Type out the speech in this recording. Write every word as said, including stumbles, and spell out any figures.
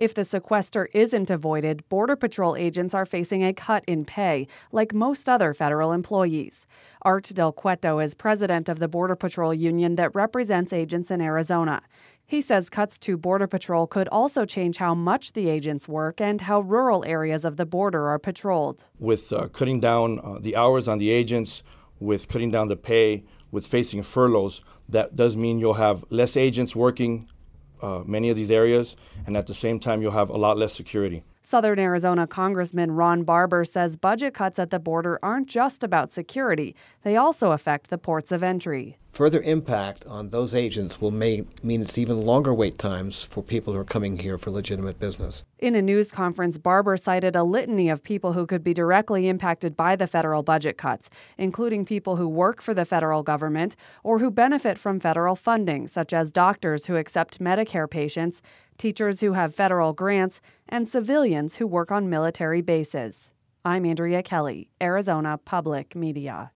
If the sequester isn't avoided, Border Patrol agents are facing a cut in pay, like most other federal employees. Art Del Cueto is president of the Border Patrol union that represents agents in Arizona. He says cuts to Border Patrol could also change how much the agents work and how rural areas of the border are patrolled. With uh, cutting down uh, the hours on the agents, with cutting down the pay, with facing furloughs, that does mean you'll have less agents working uh, many of these areas, and at the same time you'll have a lot less security. Southern Arizona Congressman Ron Barber says budget cuts at the border aren't just about security. They also affect the ports of entry. Further impact on those agents will may mean it's even longer wait times for people who are coming here for legitimate business. In a news conference, Barber cited a litany of people who could be directly impacted by the federal budget cuts, including people who work for the federal government or who benefit from federal funding, such as doctors who accept Medicare patients, teachers who have federal grants, and civilians who work on military bases. I'm Andrea Kelly, Arizona Public Media.